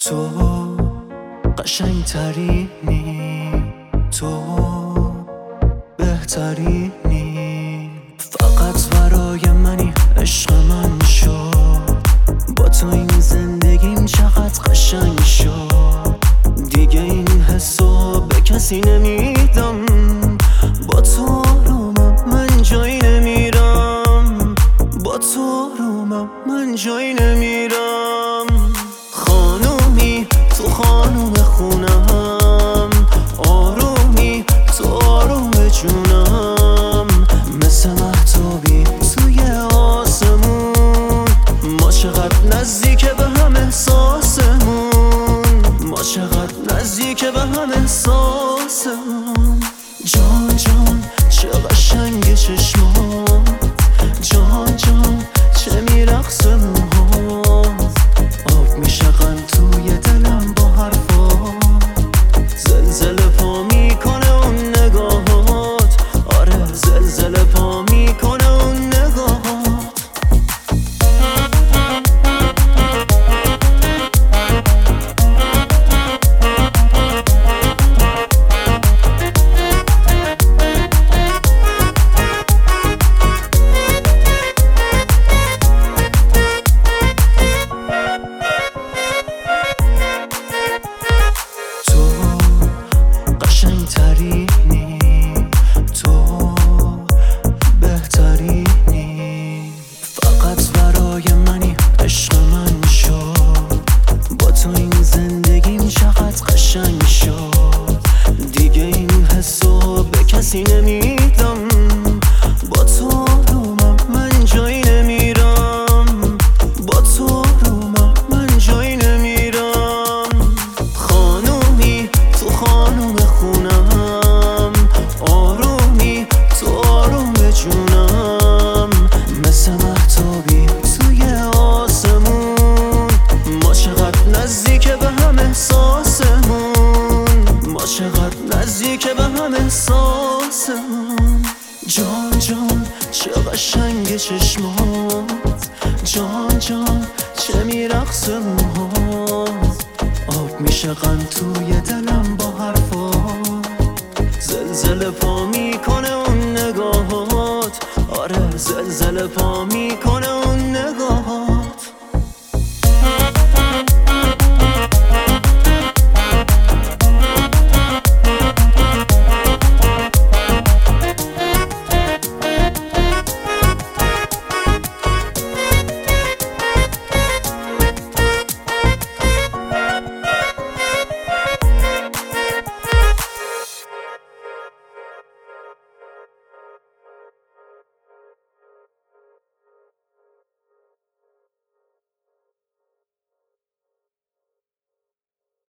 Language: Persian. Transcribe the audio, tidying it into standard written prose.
تو قشنگترینی، تو بهترینی، فقط برای منی، عشق من شو. با تو این زندگیم چقدر قشنگ شو. دیگه این حسو به کسی نمیدم. با تو آرومم، من جایی نمیرم. با تو آرومم، من جایی نمیرم. خانومی تو خانوم خونم، آرومی تو آروم جونم. مثل مهتابی توی آسمون، ما چقدر نزدیک به هم احساسمون. ما چقدر نزدیک به هم احساسمون. جان جان چه قشنگ چشمات، جان جان چه میرقصه موهات. آب میشقن توی دلم با حرفات، زلزله پا میکنه اون نگاهات. آره زلزله پا میکنه اون نگاهات. قشنگترینی، تو بهترینی، فقط برای منی، عشق من شو. با تو این زندگیم چقدر قشنگ شو. دیگه این حسو به کسی نمیدم. با تو آرومم، من جایی نمیرم. با تو آرومم، من جایی نمیرم. خانومی تو خانوم خونم، آرومی تو آروم جونم. مثل مهتابی توی آسمون، ما چقدر نزدیک به هم احساسمون. ما چقدر نزدیک به هم احساسمون. جان جان چه قشنگ چشمات، جان جان چه میرقصه موهات. آب میشقن توی دلم با حرفات، زلزله پا میکنه اون نگاهات. آره زلزله پا میکنه